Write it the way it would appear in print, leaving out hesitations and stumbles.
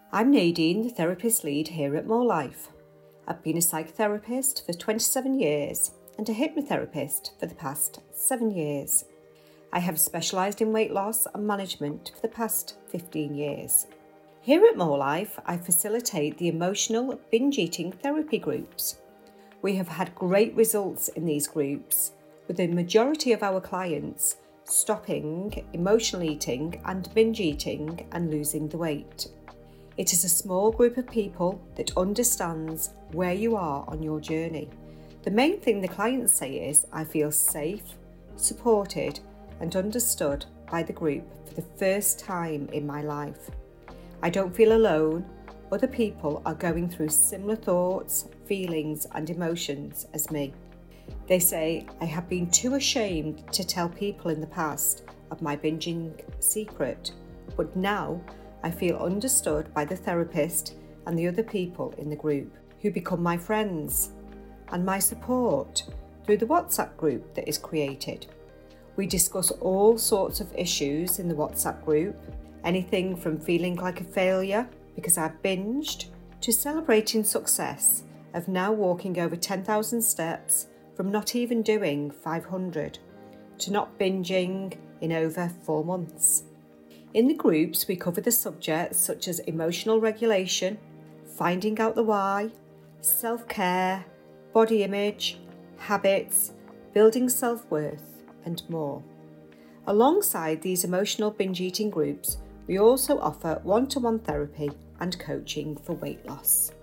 I'm Nadine, the therapist lead here at More Life. I've been a psychotherapist for 27 years and a hypnotherapist for the past 7 years. I have specialised in weight loss and management for the past 15 years. Here at More Life, I facilitate the emotional binge eating therapy groups. We have had great results in these groups, with the majority of our clients stopping emotional eating and binge eating and losing the weight. It is a small group of people that understands where you are on your journey. The main thing the clients say is, I feel safe, supported and understood by the group for the first time in my life. I don't feel alone. Other people are going through similar thoughts, feelings and emotions as me. They say, I have been too ashamed to tell people in the past of my binging secret, but now I feel understood by the therapist and the other people in the group who become my friends and my support through the WhatsApp group that is created. We discuss all sorts of issues in the WhatsApp group, anything from feeling like a failure because I've binged to celebrating success of now walking over 10,000 steps from not even doing 500 to not binging in over 4 months. In the groups, we cover the subjects such as emotional regulation, finding out the why, self-care, body image, habits, building self-worth, and more. Alongside these emotional binge eating groups, we also offer one-to-one therapy and coaching for weight loss.